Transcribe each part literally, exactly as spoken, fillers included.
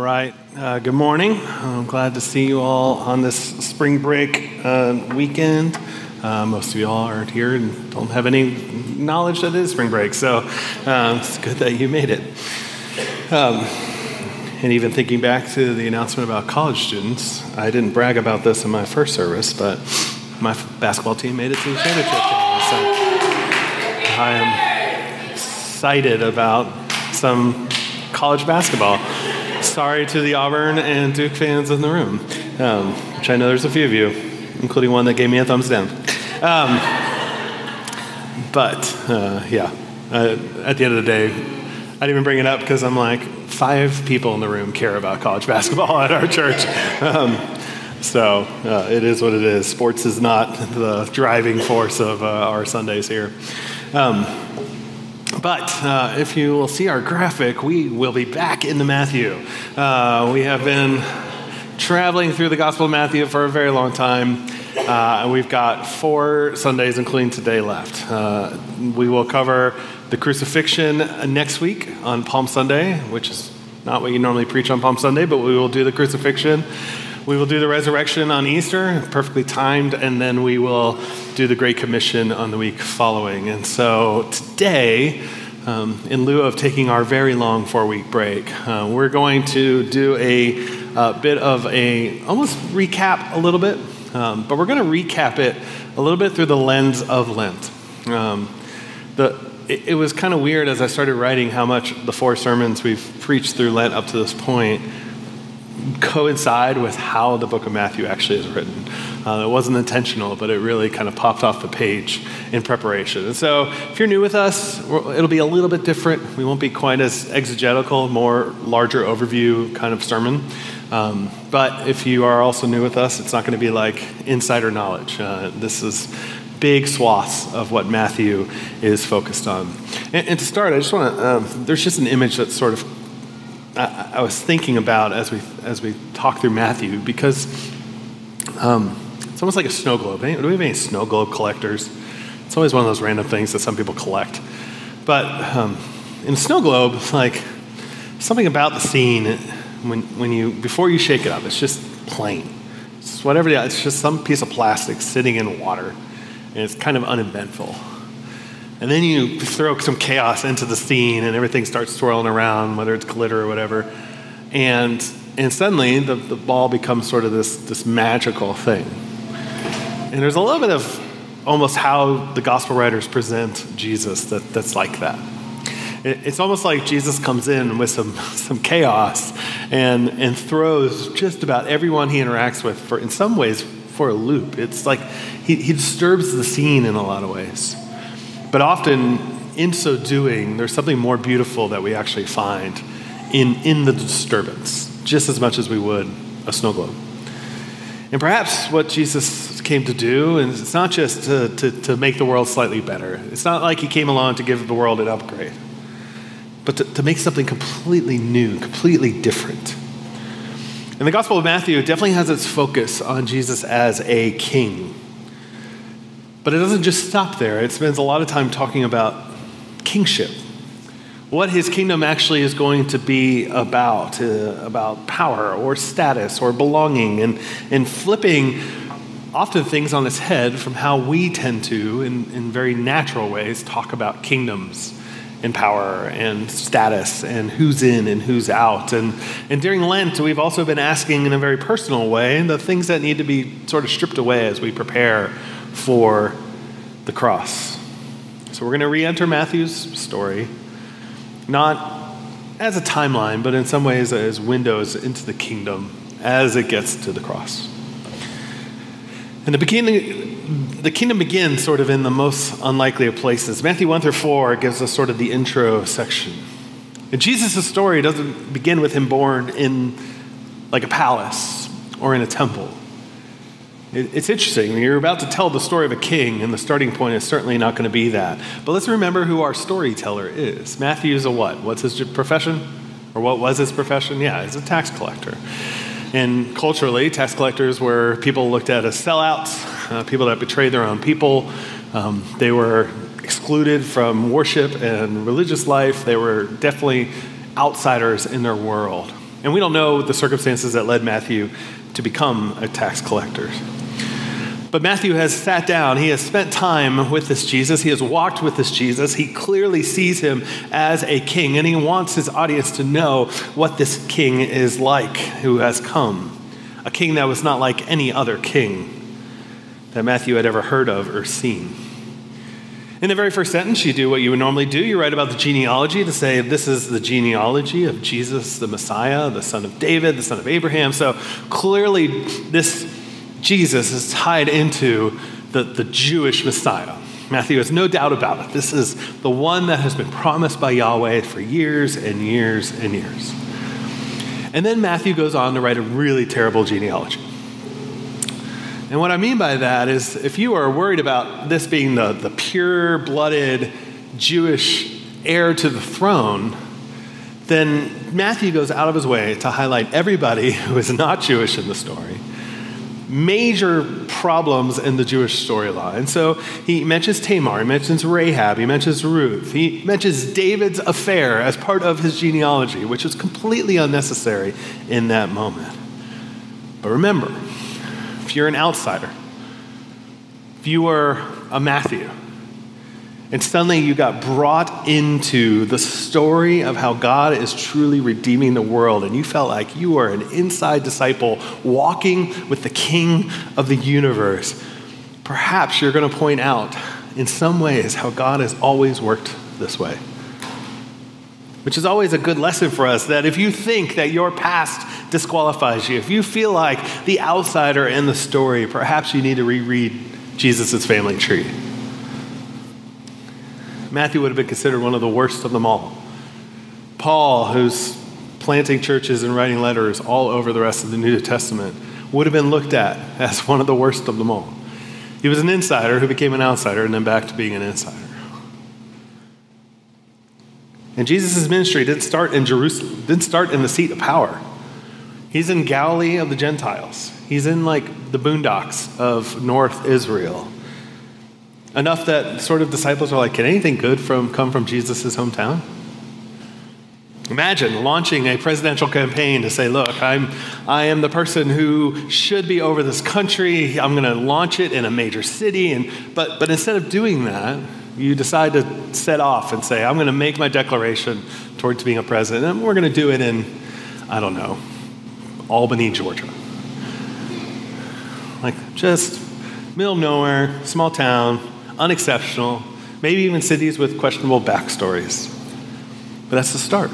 right. Uh, good morning. I'm glad to see you all on this spring break uh, weekend. Uh, most of you all are here and don't have any knowledge that it is spring break, so um, it's good that you made it. Um, and even thinking back to the announcement about college students, I didn't brag about this in my first service, but my basketball team made it to the championship game. So I am excited about some college basketball. Sorry to the Auburn and Duke fans in the room, um, which I know there's a few of you, including one that gave me a thumbs down. Um, but, uh, yeah, uh, at the end of the day, I didn't even bring it up because I'm like, five people in the room care about college basketball at our church. Um, so uh, it is what it is. Sports is not the driving force of uh, our Sundays here. Um, But uh, if you will see our graphic, we will be back into Matthew. Uh, we have been traveling through the Gospel of Matthew for a very long time, uh, and we've got four Sundays, including today, left. Uh, we will cover the crucifixion next week on Palm Sunday, which is not what you normally preach on Palm Sunday, but we will do the crucifixion. We will do the resurrection on Easter, perfectly timed, and then we will do the Great Commission on the week following. And so today, um, in lieu of taking our very long four-week break, uh, we're going to do a, a bit of a, almost recap a little bit, um, but we're going to recap it a little bit through the lens of Lent. Um, the it, it was kind of weird as I started writing how much the four sermons we've preached through Lent up to this point coincide with how the book of Matthew actually is written. Uh, it wasn't intentional, but it really kind of popped off the page in preparation. And so if you're new with us, it'll be a little bit different. We won't be quite as exegetical, more larger overview kind of sermon. Um, but if you are also new with us, it's not going to be like insider knowledge. Uh, this is big swaths of what Matthew is focused on. And, and to start, I just want to, um, there's just an image that's sort of I, I was thinking about as we as we talk through Matthew, because um, it's almost like a snow globe. Do we have any snow globe collectors? It's always one of those random things that some people collect. But um, in a snow globe, like something about the scene when when you before you shake it up, it's just plain. It's just whatever. It's just some piece of plastic sitting in water, and it's kind of uneventful. And then you throw some chaos into the scene and everything starts swirling around, whether it's glitter or whatever. And and suddenly the, the ball becomes sort of this, this magical thing. And there's a little bit of almost how the gospel writers present Jesus that, that's like that. It, it's almost like Jesus comes in with some, some chaos and, and throws just about everyone he interacts with, for in some ways, for a loop. It's like he, he disturbs the scene in a lot of ways. But often, in so doing, there's something more beautiful that we actually find in, in the disturbance, just as much as we would a snow globe. And perhaps what Jesus came to do, and it's not just to, to, to make the world slightly better. It's not like he came along to give the world an upgrade, but to, to make something completely new, completely different. And the Gospel of Matthew definitely has its focus on Jesus as a king. But it doesn't just stop there. It spends a lot of time talking about kingship, what his kingdom actually is going to be about, uh, about power or status or belonging, and, and flipping often things on its head from how we tend to, in, in very natural ways, talk about kingdoms and power and status and who's in and who's out. And, and during Lent, we've also been asking in a very personal way the things that need to be sort of stripped away as we prepare for the cross. So we're going to re-enter Matthew's story, not as a timeline, but in some ways as windows into the kingdom as it gets to the cross. And the beginning, the kingdom begins sort of in the most unlikely of places. Matthew one through four gives us sort of the intro section. And Jesus' story doesn't begin with him born in like a palace or in a temple. It's interesting. You're about to tell the story of a king, and the starting point is certainly not going to be that. But let's remember who our storyteller is. Matthew is a what? What's his profession? Or what was his profession? Yeah, he's a tax collector. And culturally, tax collectors were people looked at as sellouts, uh, people that betrayed their own people. Um, they were excluded from worship and religious life. They were definitely outsiders in their world. And we don't know the circumstances that led Matthew to become a tax collector. But Matthew has sat down. He has spent time with this Jesus. He has walked with this Jesus. He clearly sees him as a king, and he wants his audience to know what this king is like who has come. A king that was not like any other king that Matthew had ever heard of or seen. In the very first sentence, you do what you would normally do. You write about the genealogy to say, this is the genealogy of Jesus, the Messiah, the son of David, the son of Abraham. So clearly this Jesus is tied into the, the Jewish Messiah. Matthew has no doubt about it. This is the one that has been promised by Yahweh for years and years and years. And then Matthew goes on to write a really terrible genealogy. And what I mean by that is if you are worried about this being the, the pure-blooded Jewish heir to the throne, then Matthew goes out of his way to highlight everybody who is not Jewish in the story. Major problems in the Jewish storyline. So he mentions Tamar, he mentions Rahab, he mentions Ruth, he mentions David's affair as part of his genealogy, which is completely unnecessary in that moment. But remember, if you're an outsider, if you were a Matthew, and suddenly you got brought into the story of how God is truly redeeming the world, and you felt like you were an inside disciple walking with the King of the universe, perhaps you're going to point out in some ways how God has always worked this way. Which is always a good lesson for us, that if you think that your past disqualifies you, if you feel like the outsider in the story, perhaps you need to reread Jesus' family tree. Matthew would have been considered one of the worst of them all. Paul, who's planting churches and writing letters all over the rest of the New Testament, would have been looked at as one of the worst of them all. He was an insider who became an outsider and then back to being an insider. And Jesus' ministry didn't start in Jerusalem, didn't start in the seat of power. He's in Galilee of the Gentiles. He's in like the boondocks of North Israel. Enough that sort of disciples are like, can anything good from come from Jesus' hometown? Imagine launching a presidential campaign to say, look, I'm, I am the person who should be over this country. I'm going to launch it in a major city. And but but instead of doing that, you decide to set off and say, I'm going to make my declaration towards being a president. And we're going to do it in, I don't know, Albany, Georgia. Like just middle of nowhere, small town, unexceptional, maybe even cities with questionable backstories. But that's the start.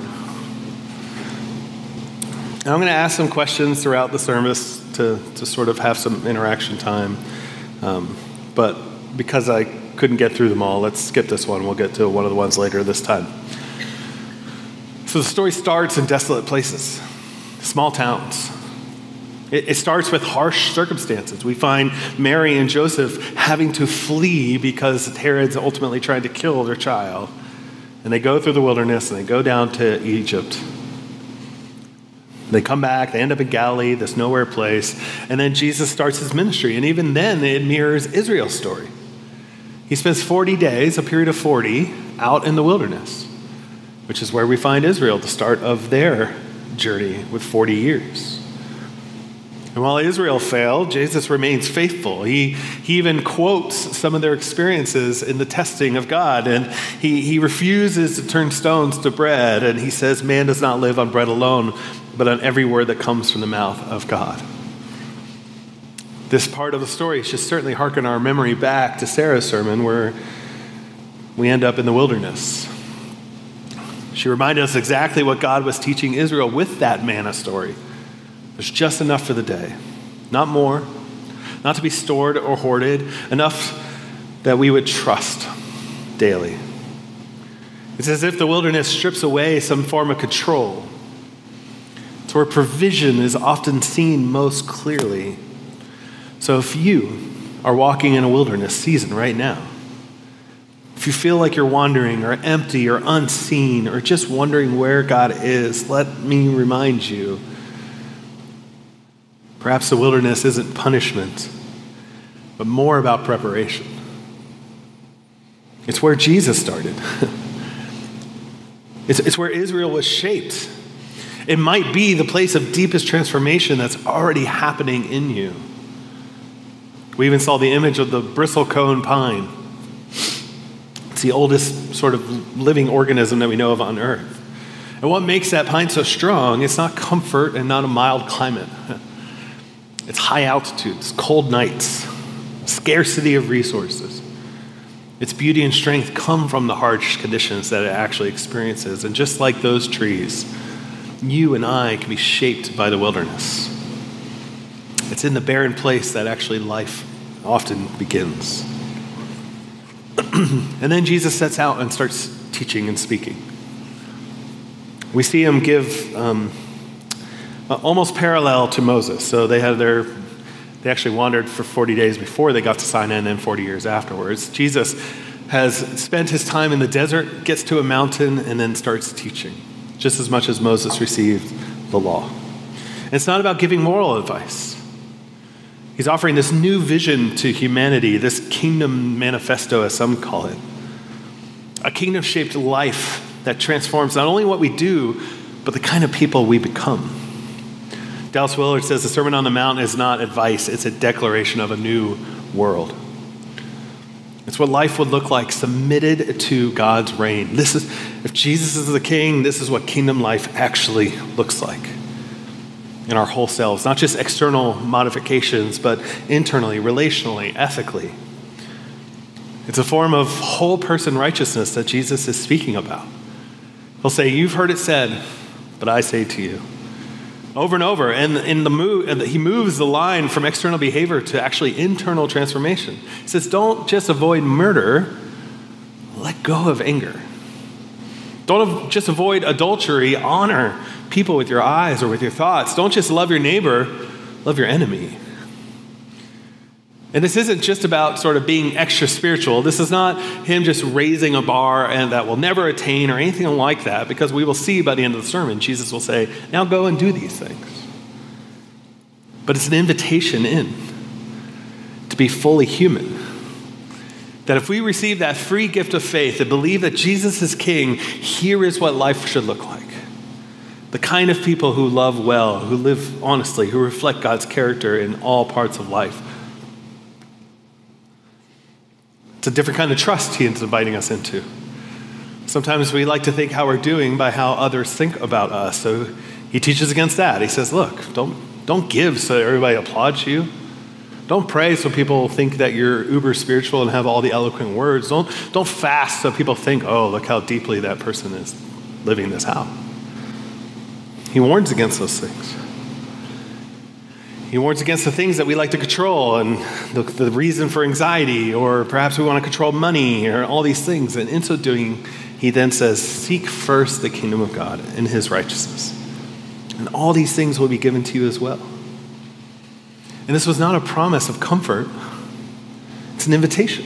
And I'm going to ask some questions throughout the service to, to sort of have some interaction time. Um, but because I couldn't get through them all, let's skip this one. We'll get to one of the ones later this time. So the story starts in desolate places, small towns. It starts with harsh circumstances. We find Mary and Joseph having to flee because Herod's ultimately trying to kill their child. And they go through the wilderness and they go down to Egypt. They come back, they end up in Galilee, this nowhere place. And then Jesus starts his ministry. And even then, it mirrors Israel's story. He spends forty days, a period of forty, out in the wilderness, which is where we find Israel, the start of their journey with forty years. And while Israel failed, Jesus remains faithful. He, he even quotes some of their experiences in the testing of God. And he, he refuses to turn stones to bread. And he says, man does not live on bread alone, but on every word that comes from the mouth of God. This part of the story should certainly hearken our memory back to Sarah's sermon where we end up in the wilderness. She reminded us exactly what God was teaching Israel with that manna story. There's just enough for the day, not more, not to be stored or hoarded, enough that we would trust daily. It's as if the wilderness strips away some form of control. It's where provision is often seen most clearly. So if you are walking in a wilderness season right now, if you feel like you're wandering or empty or unseen or just wondering where God is, let me remind you, perhaps the wilderness isn't punishment, but more about preparation. It's where Jesus started. it's, it's where Israel was shaped. It might be the place of deepest transformation that's already happening in you. We even saw the image of the bristlecone pine. It's the oldest sort of living organism that we know of on earth. And what makes that pine so strong, it's not comfort and not a mild climate. It's high altitudes, cold nights, scarcity of resources. Its beauty and strength come from the harsh conditions that it actually experiences. And just like those trees, you and I can be shaped by the wilderness. It's in the barren place that actually life often begins. And then Jesus sets out and starts teaching and speaking. We see him give um, almost parallel to Moses. So they had their, they actually wandered for forty days before they got to Sinai, and then forty years afterwards. Jesus has spent his time in the desert, gets to a mountain, and then starts teaching, just as much as Moses received the law. And it's not about giving moral advice. He's offering this new vision to humanity, this kingdom manifesto, as some call it. A kingdom-shaped life that transforms not only what we do, but the kind of people we become. Dallas Willard says the Sermon on the Mount is not advice, it's a declaration of a new world. It's what life would look like submitted to God's reign. This is, if Jesus is the king, this is what kingdom life actually looks like in our whole selves. Not just external modifications, but internally, relationally, ethically. It's a form of whole person righteousness that Jesus is speaking about. He'll say, you've heard it said, but I say to you. Over and over. And in the move, he moves the line from external behavior to actually internal transformation. He says, don't just avoid murder, let go of anger. Don't just avoid adultery, honor people with your eyes or with your thoughts. Don't just love your neighbor, love your enemy. And this isn't just about sort of being extra spiritual. This is not him just raising a bar and that we'll never attain or anything like that, because we will see by the end of the sermon, Jesus will say, now go and do these things. But it's an invitation in to be fully human. That if we receive that free gift of faith and believe that Jesus is king, here is what life should look like. The kind of people who love well, who live honestly, who reflect God's character in all parts of life. It's a different kind of trust he is inviting us into. Sometimes we like to think how we're doing by how others think about us. So he teaches against that. He says, look, don't, don't give so everybody applauds you. Don't pray so people think that you're uber spiritual and have all the eloquent words. Don't, don't fast so people think, oh, look how deeply that person is living this out. He warns against those things. He warns against the things that we like to control and the, the reason for anxiety, or perhaps we want to control money or all these things. And in so doing, he then says, seek first the kingdom of God and his righteousness. And all these things will be given to you as well. And this was not a promise of comfort. It's an invitation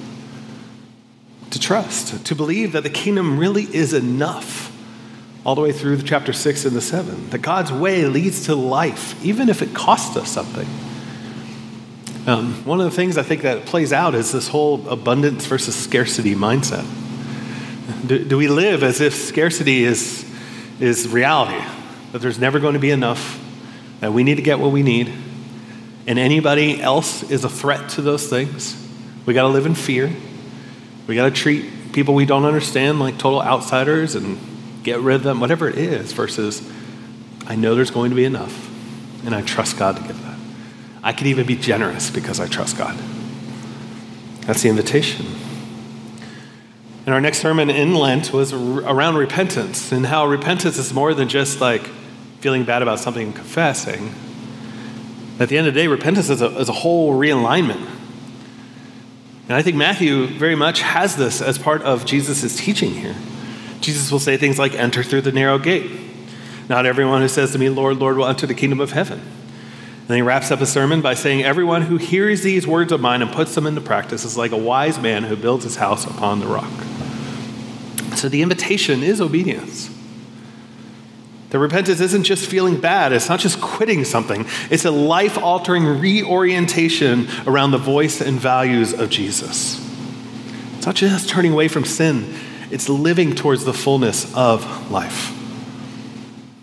to trust, to believe that the kingdom really is enough. All the way through chapter six and the seven, that God's way leads to life, even if it costs us something. Um, one of the things I think that plays out is this whole abundance versus scarcity mindset. Do, do we live as if scarcity is, is reality, that there's never going to be enough, that we need to get what we need, and anybody else is a threat to those things? We got to live in fear. We got to treat people we don't understand like total outsiders and get rid of them, whatever it is, versus I know there's going to be enough, and I trust God to give that. I can even be generous because I trust God. That's the invitation. And our next sermon in Lent was around repentance, and how repentance is more than just like feeling bad about something and confessing. At the end of the day, repentance is a, is a whole realignment. And I think Matthew very much has this as part of Jesus' teaching here. Jesus will say things like, enter through the narrow gate. Not everyone who says to me, Lord, Lord, will enter the kingdom of heaven. And then he wraps up his sermon by saying, everyone who hears these words of mine and puts them into practice is like a wise man who builds his house upon the rock. So the invitation is obedience. The repentance isn't just feeling bad. It's not just quitting something. It's a life-altering reorientation around the voice and values of Jesus. It's not just turning away from sin. It's living towards the fullness of life.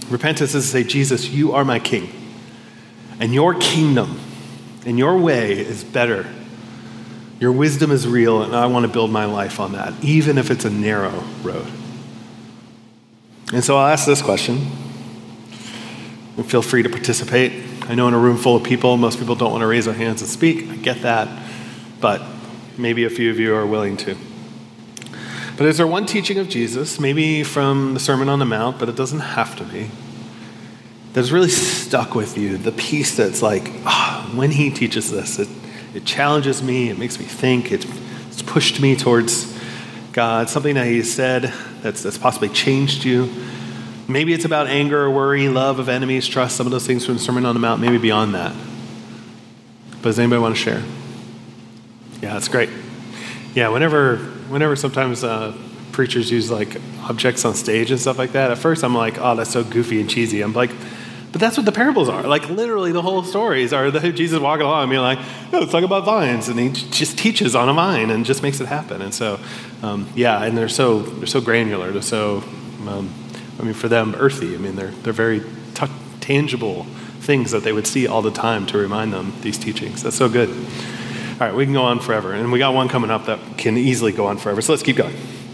Repentance is to say, Jesus, you are my king. And your kingdom and your way is better. Your wisdom is real, and I want to build my life on that, even if it's a narrow road. And so I'll ask this question. And feel free to participate. I know in a room full of people, most people don't want to raise their hands and speak. I get that. But maybe a few of you are willing to. But is there one teaching of Jesus, maybe from the Sermon on the Mount, but it doesn't have to be, that's really stuck with you? The piece that's like, oh, when he teaches this, it, it challenges me, it makes me think, it's, it's pushed me towards God, something that he said that's, that's possibly changed you. Maybe it's about anger or worry, love of enemies, trust, some of those things from the Sermon on the Mount, maybe beyond that. But does anybody want to share? Yeah, that's great. Yeah, whenever whenever sometimes uh, preachers use like objects on stage and stuff like that, at first I'm like, oh, that's so goofy and cheesy. I'm like, but that's what the parables are. Like literally the whole stories are the, Jesus walking along and being like, no, let's talk about vines. And he just teaches on a vine and just makes it happen. And so, um, yeah, and they're so they're so granular. They're so, um, I mean, for them, earthy. I mean, they're they're very t- tangible things that they would see all the time to remind them these teachings. That's so good. All right, we can go on forever. And we got one coming up that can easily go on forever. So let's keep going.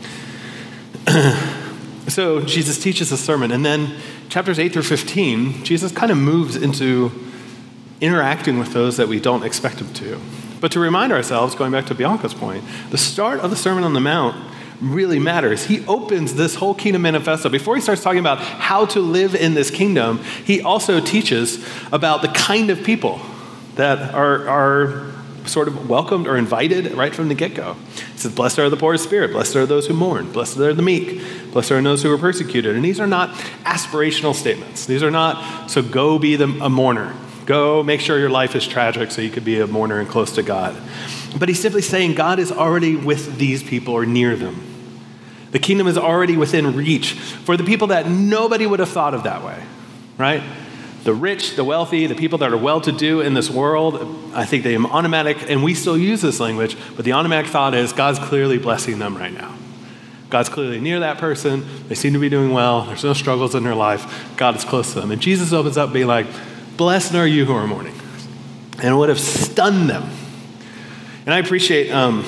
So Jesus teaches a sermon. And then chapters eight through fifteen, Jesus kind of moves into interacting with those that we don't expect him to. But to remind ourselves, going back to Bianca's point, the start of the Sermon on the Mount really matters. He opens this whole kingdom manifesto. Before he starts talking about how to live in this kingdom, he also teaches about the kind of people that are, are sort of welcomed or invited right from the get-go. He says, blessed are the poor in spirit, blessed are those who mourn, blessed are the meek, blessed are those who are persecuted. And these are not aspirational statements. These are not, so go be the, a mourner. Go make sure your life is tragic so you could be a mourner and close to God. But he's simply saying God is already with these people or near them. The kingdom is already within reach for the people that nobody would have thought of that way, right? The rich, the wealthy, the people that are well-to-do in this world, I think they are automatic, and we still use this language, but the automatic thought is God's clearly blessing them right now. God's clearly near that person. They seem to be doing well. There's no struggles in their life. God is close to them. And Jesus opens up being like, blessed are you who are mourning. And it would have stunned them. And I appreciate, um,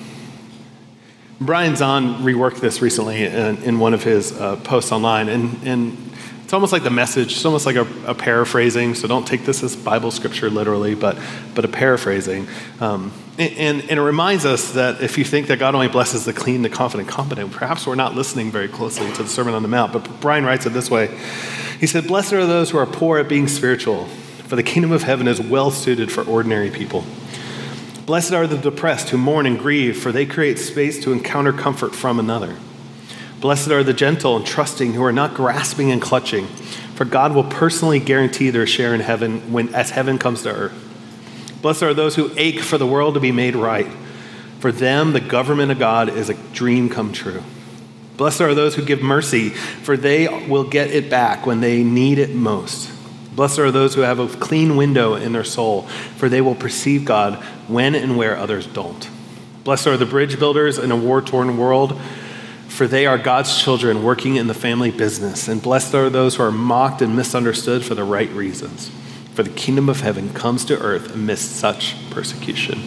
Brian Zahn reworked this recently in, in one of his uh, posts online. And, and it's almost like the message, it's almost like a, a paraphrasing. So don't take this as Bible scripture literally, but, but a paraphrasing. Um, and, and it reminds us that if you think that God only blesses the clean, the confident, competent, perhaps we're not listening very closely to the Sermon on the Mount. But Brian writes it this way. He said, blessed are those who are poor at being spiritual, for the kingdom of heaven is well suited for ordinary people. Blessed are the depressed who mourn and grieve, for they create space to encounter comfort from another. Blessed are the gentle and trusting who are not grasping and clutching, for God will personally guarantee their share in heaven when as heaven comes to earth. Blessed are those who ache for the world to be made right. For them, the government of God is a dream come true. Blessed are those who give mercy, for they will get it back when they need it most. Blessed are those who have a clean window in their soul, for they will perceive God when and where others don't. Blessed are the bridge builders in a war-torn world, for they are God's children working in the family business. And blessed are those who are mocked and misunderstood for the right reasons, for the kingdom of heaven comes to earth amidst such persecution.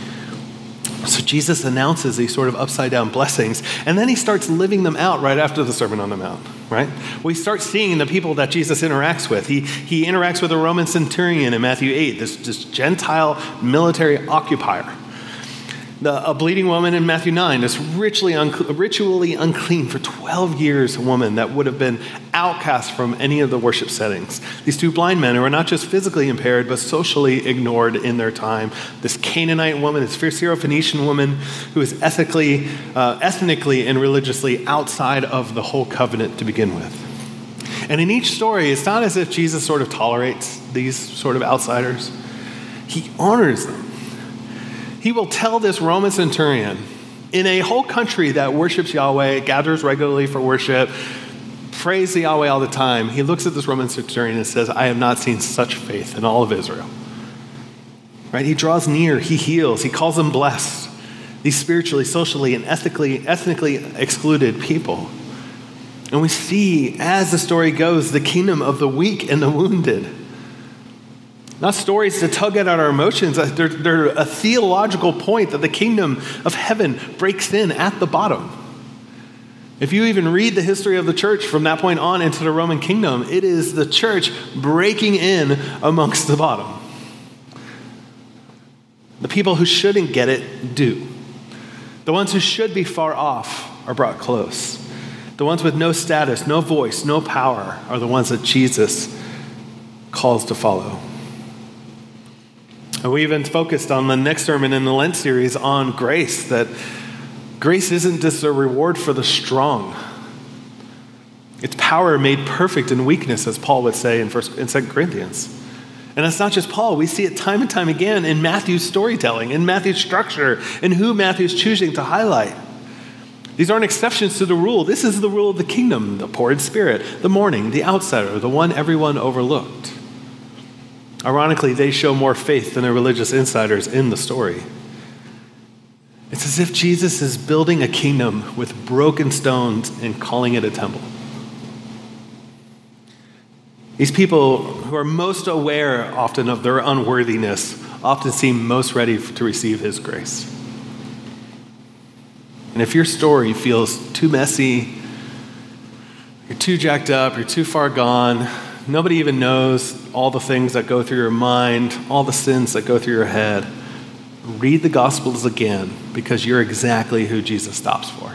So Jesus announces these sort of upside-down blessings, and then he starts living them out right after the Sermon on the Mount, right? We start seeing the people that Jesus interacts with. He, he interacts with a Roman centurion in Matthew eight, this, this Gentile military occupier. The, a bleeding woman in Matthew nine, this ritually, un, ritually unclean for twelve years woman that would have been outcast from any of the worship settings. These two blind men who are not just physically impaired, but socially ignored in their time. This Canaanite woman, this Syrophoenician woman who is ethically, uh, ethnically and religiously outside of the whole covenant to begin with. And in each story, it's not as if Jesus sort of tolerates these sort of outsiders. He honors them. He will tell this Roman centurion in a whole country that worships Yahweh, gathers regularly for worship, prays the Yahweh all the time. He looks at this Roman centurion and says, I have not seen such faith in all of Israel. Right? He draws near, he heals, he calls them blessed. These spiritually, socially, and ethically, ethnically excluded people. And we see, as the story goes, the kingdom of the weak and the wounded. Not stories to tug at our emotions. They're, they're a theological point that the kingdom of heaven breaks in at the bottom. If you even read the history of the church from that point on into the Roman kingdom, it is the church breaking in amongst the bottom. The people who shouldn't get it do. The ones who should be far off are brought close. The ones with no status, no voice, no power are the ones that Jesus calls to follow. And we even focused on the next sermon in the Lent series on grace, that grace isn't just a reward for the strong. It's power made perfect in weakness, as Paul would say in First in Second Corinthians. And it's not just Paul. We see it time and time again in Matthew's storytelling, in Matthew's structure, and who Matthew's choosing to highlight. These aren't exceptions to the rule. This is the rule of the kingdom, the poor in spirit, the mourning, the outsider, the one everyone overlooked. Ironically, they show more faith than the religious insiders in the story. It's as if Jesus is building a kingdom with broken stones and calling it a temple. These people who are most aware often of their unworthiness often seem most ready to receive his grace. And if your story feels too messy, you're too jacked up, you're too far gone, nobody even knows all the things that go through your mind, all the sins that go through your head, read the Gospels again, because you're exactly who Jesus stops for.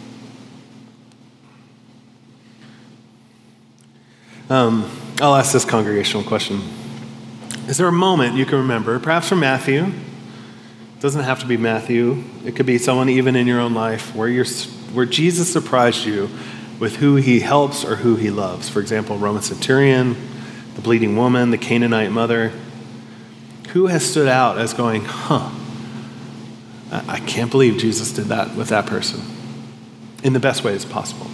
Um, I'll ask this congregational question. Is there a moment you can remember, perhaps from Matthew? It doesn't have to be Matthew. It could be someone even in your own life where you're, where Jesus surprised you with who he helps or who he loves. For example, Roman centurion, the bleeding woman, the Canaanite mother. Who has stood out as going, huh, I can't believe Jesus did that with that person in the best ways possible.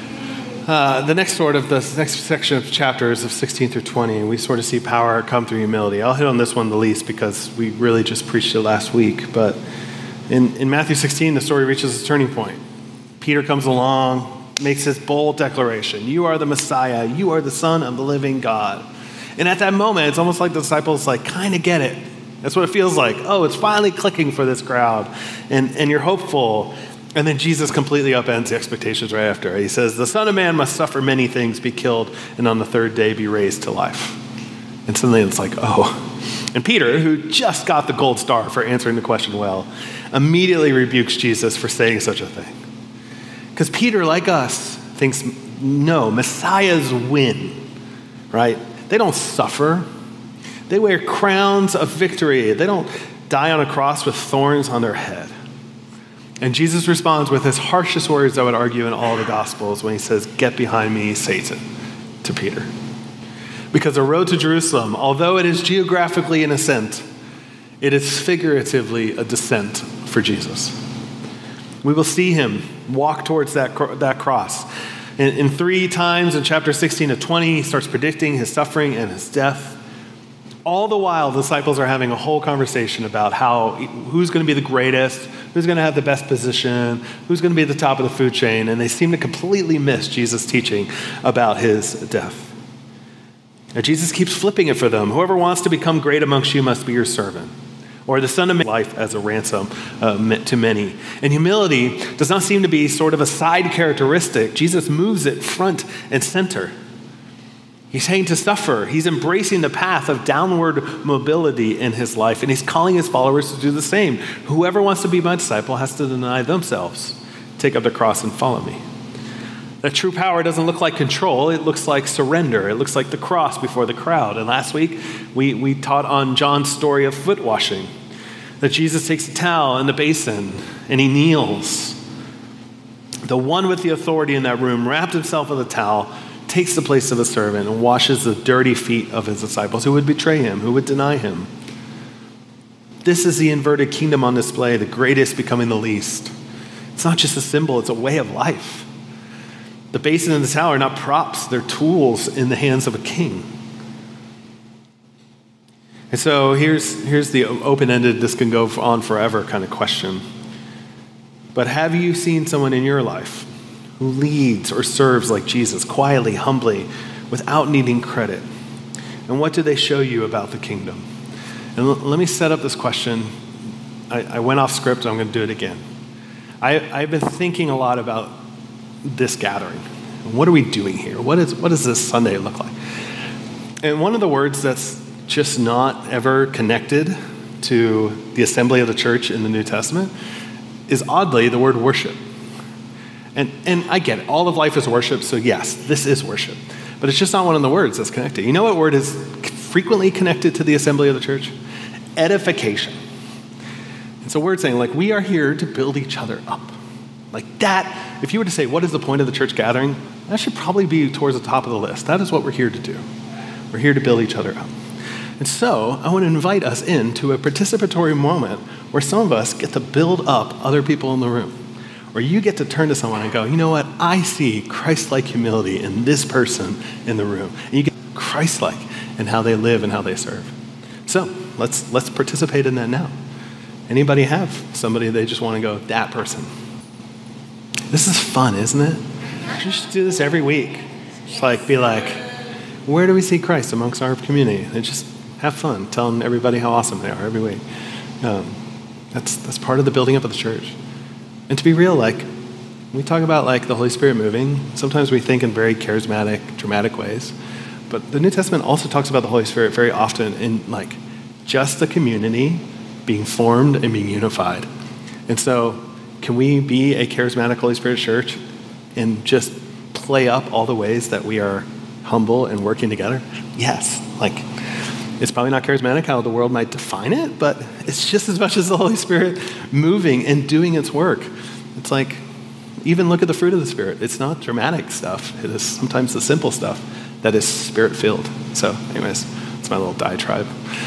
Uh, the next sort of the next section of chapters of sixteen through twenty, we sort of see power come through humility. I'll hit on this one the least because we really just preached it last week. But in, in Matthew sixteen, the story reaches a turning point. Peter comes along, makes this bold declaration. You are the Messiah. You are the Son of the living God. And at that moment, it's almost like the disciples like kind of get it. That's what it feels like. Oh, it's finally clicking for this crowd. And, and you're hopeful. And then Jesus completely upends the expectations right after. He says, the Son of Man must suffer many things, be killed, and on the third day be raised to life. And suddenly it's like, oh. And Peter, who just got the gold star for answering the question well, immediately rebukes Jesus for saying such a thing. Because Peter, like us, thinks, no, Messiahs win, right? They don't suffer. They wear crowns of victory. They don't die on a cross with thorns on their head. And Jesus responds with his harshest words, I would argue, in all the Gospels when he says, get behind me, Satan, to Peter. Because the road to Jerusalem, although it is geographically an ascent, it is figuratively a descent for Jesus. We will see him walk towards that, that cross. In, in three times in chapter sixteen to twenty, he starts predicting his suffering and his death. All the while, the disciples are having a whole conversation about how who's going to be the greatest, who's going to have the best position, who's going to be at the top of the food chain, and they seem to completely miss Jesus' teaching about his death. Now, Jesus keeps flipping it for them. Whoever wants to become great amongst you must be your servant, or the Son of Man life as a ransom uh, to many. And humility does not seem to be sort of a side characteristic. Jesus moves it front and center. He's saying to suffer. He's embracing the path of downward mobility in his life, and he's calling his followers to do the same. Whoever wants to be my disciple has to deny themselves, take up the cross, and follow me. That true power doesn't look like control. It looks like surrender. It looks like the cross before the crowd. And last week, we, we taught on John's story of foot washing, that Jesus takes a towel and the basin, and he kneels. The one with the authority in that room wrapped himself in the towel, takes the place of a servant, and washes the dirty feet of his disciples who would betray him, who would deny him. This is the inverted kingdom on display, the greatest becoming the least. It's not just a symbol, it's a way of life. The basin and the towel are not props, they're tools in the hands of a king. And so here's, here's the open-ended, this can go on forever kind of question. But have you seen someone in your life who leads or serves like Jesus, quietly, humbly, without needing credit? And what do they show you about the kingdom? And l- let me set up this question. I, I went off script, and I'm going to do it again. I, I've been thinking a lot about this gathering. What are we doing here? What is what does this Sunday look like? And one of the words that's just not ever connected to the assembly of the church in the New Testament is oddly the word worship. And and I get it. All of life is worship, so yes, this is worship. But it's just not one of the words that's connected. You know what word is frequently connected to the assembly of the church? Edification. It's a word saying, like, we are here to build each other up. Like that, if you were to say, what is the point of the church gathering? That should probably be towards the top of the list. That is what we're here to do. We're here to build each other up. And so I want to invite us into a participatory moment where some of us get to build up other people in the room. Where you get to turn to someone and go, you know what? I see Christ-like humility in this person in the room. And you get Christ-like in how they live and how they serve. So let's let's participate in that now. Anybody have somebody they just want to go, that person? This is fun, isn't it? You should do this every week. Just like be like, where do we see Christ amongst our community? And just have fun telling everybody how awesome they are every week. Um, that's that's part of the building up of the church. And to be real, like, when we talk about like the Holy Spirit moving, sometimes we think in very charismatic, dramatic ways. But the New Testament also talks about the Holy Spirit very often in like just the community being formed and being unified. And so can we be a charismatic Holy Spirit church and just play up all the ways that we are humble and working together? Yes. Like, it's probably not charismatic how the world might define it, but it's just as much as the Holy Spirit moving and doing its work. It's like, even look at the fruit of the Spirit. It's not dramatic stuff. It is sometimes the simple stuff that is Spirit-filled. So anyways, it's my little diatribe.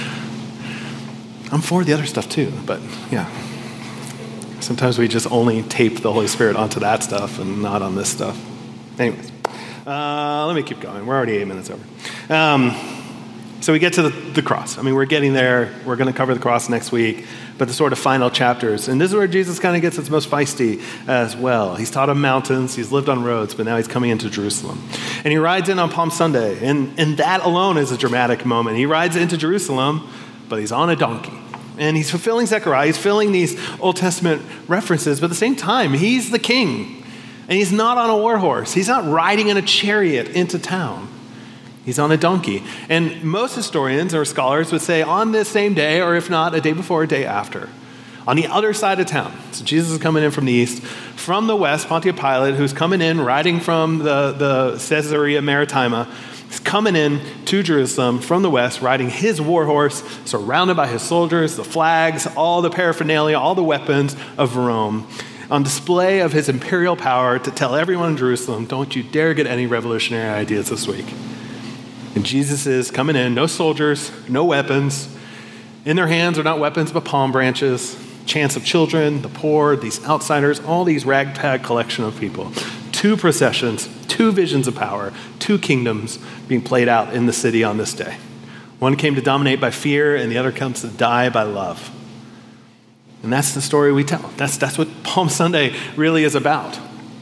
I'm for the other stuff too, but yeah. Sometimes we just only tape the Holy Spirit onto that stuff and not on this stuff. Anyways, uh, let me keep going. We're already eight minutes over. Um, So we get to the, the cross. I mean, we're getting there. We're going to cover the cross next week, but the sort of final chapters. And this is where Jesus kind of gets its most feisty as well. He's taught on mountains. He's lived on roads, but now he's coming into Jerusalem. And he rides in on Palm Sunday, and, and that alone is a dramatic moment. He rides into Jerusalem, but he's on a donkey. And he's fulfilling Zechariah. He's filling these Old Testament references, but at the same time, he's the king. And he's not on a war horse. He's not riding in a chariot into town. He's on a donkey. And most historians or scholars would say on this same day, or if not, a day before, a day after, on the other side of town. So Jesus is coming in from the east. From the west, Pontius Pilate, who's coming in, riding from the, the Caesarea Maritima, is coming in to Jerusalem from the west, riding his war horse, surrounded by his soldiers, the flags, all the paraphernalia, all the weapons of Rome, on display of his imperial power to tell everyone in Jerusalem, don't you dare get any revolutionary ideas this week. And Jesus is coming in, no soldiers, no weapons. In their hands are not weapons, but palm branches, chants of children, the poor, these outsiders, all these ragtag collection of people. Two processions, two visions of power, two kingdoms being played out in the city on this day. One came to dominate by fear, and the other comes to die by love. And that's the story we tell. That's, that's what Palm Sunday really is about.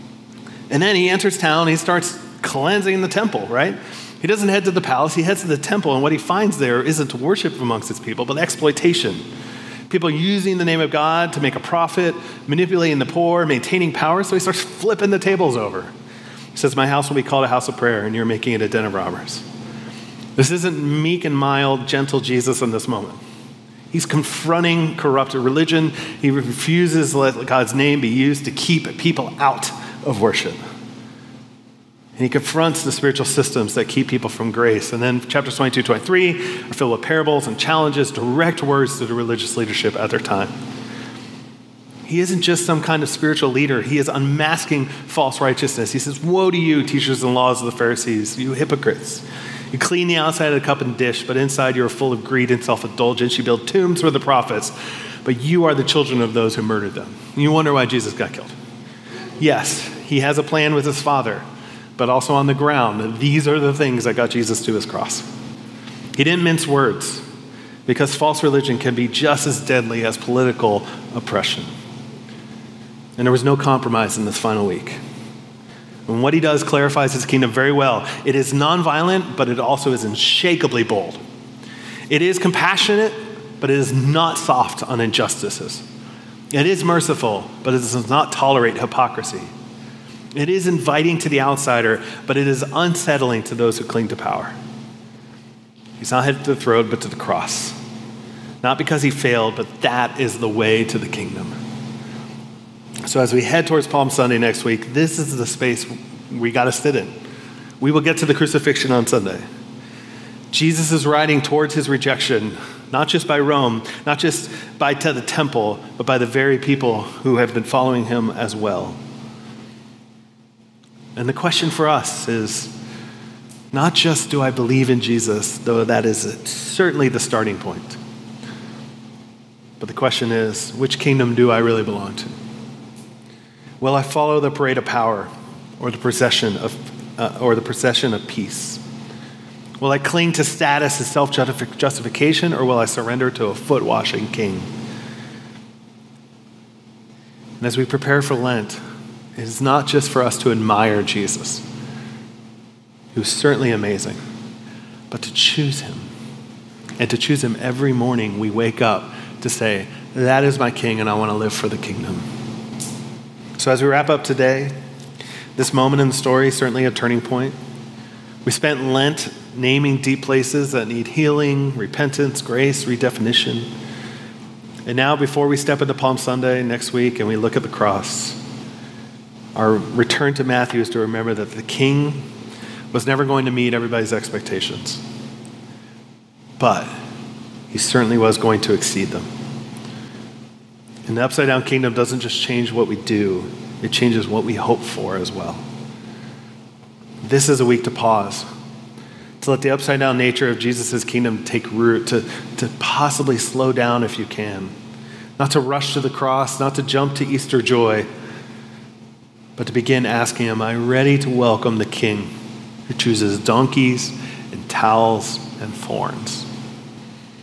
And then he enters town, he starts cleansing the temple, right? He doesn't head to the palace, he heads to the temple, and what he finds there isn't worship amongst his people, but exploitation. People using the name of God to make a profit, manipulating the poor, maintaining power, so he starts flipping the tables over. He says, my house will be called a house of prayer, and you're making it a den of robbers. This isn't meek and mild, gentle Jesus in this moment. He's confronting corrupted religion. He refuses to let God's name be used to keep people out of worship. And he confronts the spiritual systems that keep people from grace. And then chapters twenty-two, twenty-three are filled with parables and challenges, direct words to the religious leadership at their time. He isn't just some kind of spiritual leader. He is unmasking false righteousness. He says, woe to you, teachers and laws of the Pharisees, you hypocrites. You clean the outside of the cup and dish, but inside you are full of greed and self-indulgence. You build tombs for the prophets, but you are the children of those who murdered them. And you wonder why Jesus got killed. Yes, he has a plan with his Father, but also on the ground, these are the things that got Jesus to his cross. He didn't mince words, because false religion can be just as deadly as political oppression. And there was no compromise in this final week. And what he does clarifies his kingdom very well. It is nonviolent, but it also is unshakably bold. It is compassionate, but it is not soft on injustices. It is merciful, but it does not tolerate hypocrisy. It is inviting to the outsider, but it is unsettling to those who cling to power. He's not headed to the throne, but to the cross. Not because he failed, but that is the way to the kingdom. So as we head towards Palm Sunday next week, this is the space we got to sit in. We will get to the crucifixion on Sunday. Jesus is riding towards his rejection, not just by Rome, not just by to the temple, but by the very people who have been following him as well. And the question for us is not just do I believe in Jesus, though that is certainly the starting point. But the question is, which kingdom do I really belong to? Will I follow the parade of power or the procession of, uh, or the procession of peace? Will I cling to status as self-justification, or will I surrender to a foot-washing king? And as we prepare for Lent, it is not just for us to admire Jesus, who's certainly amazing, but to choose him. And to choose him every morning we wake up to say, that is my king and I want to live for the kingdom. So as we wrap up today, this moment in the story is certainly a turning point. We spent Lent naming deep places that need healing, repentance, grace, redefinition. And now before we step into Palm Sunday next week and we look at the cross, our return to Matthew is to remember that the king was never going to meet everybody's expectations. But he certainly was going to exceed them. And the upside down kingdom doesn't just change what we do, it changes what we hope for as well. This is a week to pause, to let the upside down nature of Jesus' kingdom take root, to, to possibly slow down if you can. Not to rush to the cross, not to jump to Easter joy, but to begin asking, am I ready to welcome the king who chooses donkeys and towels and thorns?